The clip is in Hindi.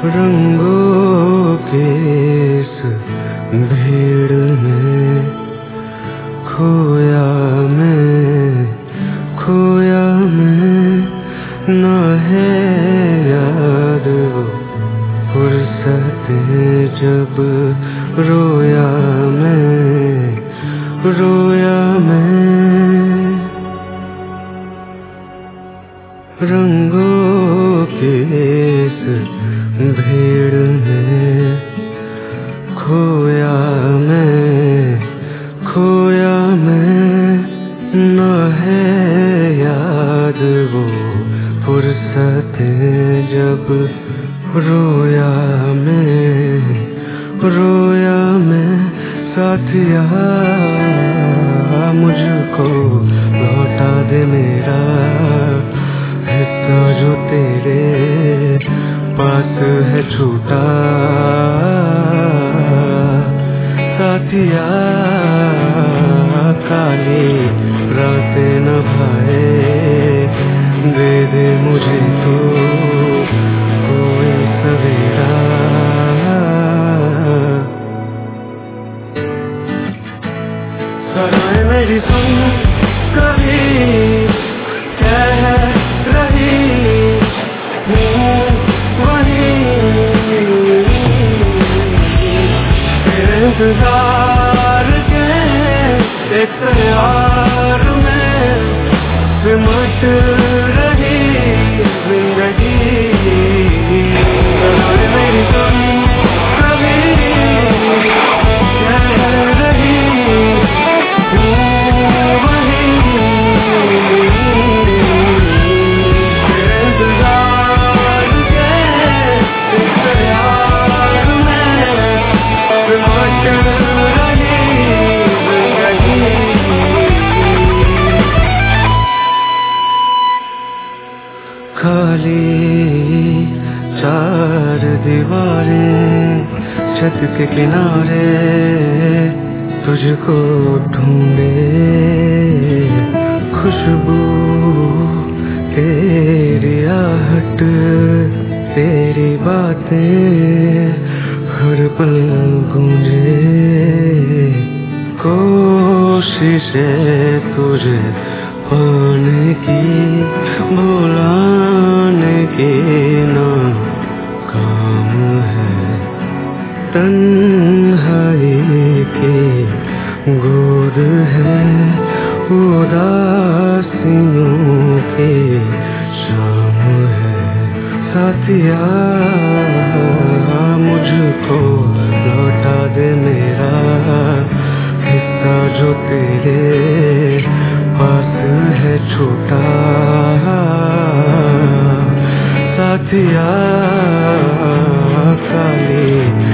रंगों के इस भीड़ में खोया मैं न है याद वो फुर्सतें जब रोया मैं रंगों के इस भीड़ में खोया मैं न है याद वो फुर्सतें जब रोया मैं साथिया मुझको लौटा दे मेरा हिस्सा जो तेरे पास है छूटा साथिया काली रातें न भाए दे दे मुझे तो कोई सवेरा सदाएं मेरी सुन कभी कह रही वही तेरे इंतजार के एक यार में सिमट रही जिंदगी मेरी सुन कभी कह रही वही तेरे इंतजार के एक यार में सिमट रही जिंदगी खाली चार दीवारें छत के किनारे तुझको ढूंढे खुशबू तेरी आहट तेरी बातें हर पल गूंजे कोशिशें तुझे पाने की भुलाने की ना काम है तन्हाई की गोद है उदासियों की शाम है साथिया मुझको लौटा दे मेरा हिस्सा जो तेरे पास है छोटा साथिया काली